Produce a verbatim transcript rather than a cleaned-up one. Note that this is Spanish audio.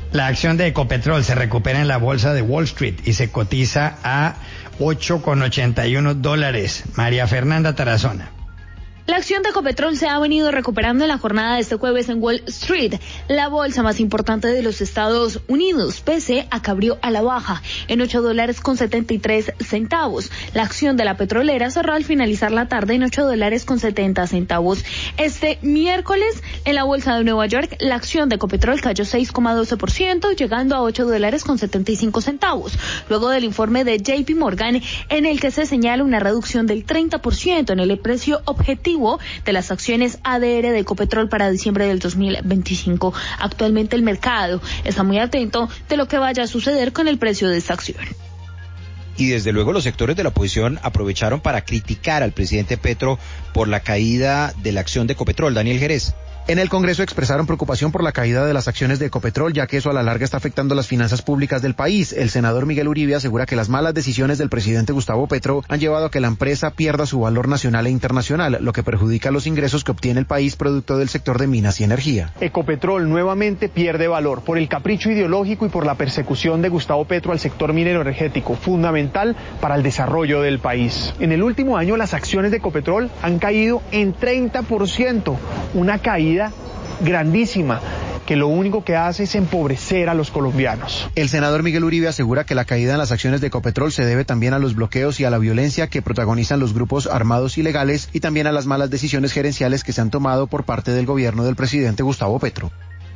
La acción de Ecopetrol se recupera en la bolsa de Wall Street y se cotiza a ocho con ochenta y uno dólares. María Fernanda Tarazona. La acción de Ecopetrol se ha venido recuperando en la jornada de este jueves en Wall Street, la bolsa más importante de los Estados Unidos, pese a que abrió a la baja en ocho dólares con setenta y tres centavos. La acción de la petrolera cerró al finalizar la tarde en ocho dólares con setenta centavos. Este miércoles, en la bolsa de Nueva York, la acción de Ecopetrol cayó seis coma doce por ciento, llegando a ocho dólares con setenta y cinco centavos, luego del informe de J P Morgan, en el que se señala una reducción del treinta por ciento en el precio objetivo de las acciones A D R de Ecopetrol para diciembre del dos mil veinticinco. Actualmente el mercado está muy atento de lo que vaya a suceder con el precio de esta acción. Y desde luego los sectores de la oposición aprovecharon para criticar al presidente Petro por la caída de la acción de Ecopetrol. Daniel Jerez. En el Congreso expresaron preocupación por la caída de las acciones de Ecopetrol, ya que eso a la larga está afectando las finanzas públicas del país. El senador Miguel Uribe asegura que las malas decisiones del presidente Gustavo Petro han llevado a que la empresa pierda su valor nacional e internacional, lo que perjudica los ingresos que obtiene el país producto del sector de minas y energía. Ecopetrol nuevamente pierde valor por el capricho ideológico y por la persecución de Gustavo Petro al sector minero energético, fundamental para el desarrollo del país. En el último año las acciones de Ecopetrol han caído en treinta por ciento, una caída grandísima que lo único que hace es empobrecer a los colombianos. El senador Miguel Uribe asegura que la caída en las acciones de Ecopetrol se debe también a los bloqueos y a la violencia que protagonizan los grupos armados ilegales y también a las malas decisiones gerenciales que se han tomado por parte del gobierno del presidente Gustavo Petro.